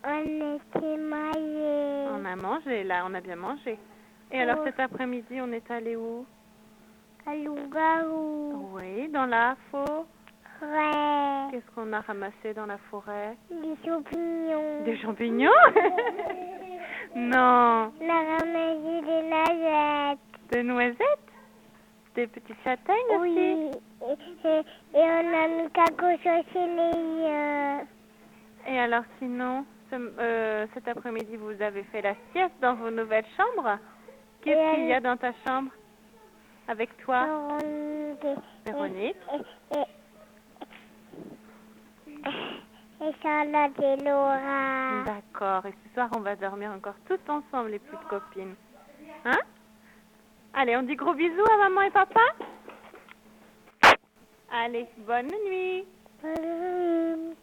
On était mangé. On a mangé, là, on a bien mangé. Et alors cet après-midi, on est allé où? À loup-garou. Oui, dans la forêt. Ouais. Qu'est-ce qu'on a ramassé dans la forêt? Des champignons. Des champignons? Non. On a ramassé des noisettes. Des noisettes? Des petites châtaignes aussi? Oui. Et on a mis quelque chose chez les... Et alors sinon, cet après-midi, vous avez fait la sieste dans vos nouvelles chambres? Qu'est-ce qu'il y a dans ta chambre avec toi? Véronique. Et Charlotte et Laura. D'accord. Et ce soir, on va dormir encore toutes ensemble, les petites copines. Hein? Allez, on dit gros bisous à maman et papa? Allez, bonne nuit. Bonne nuit.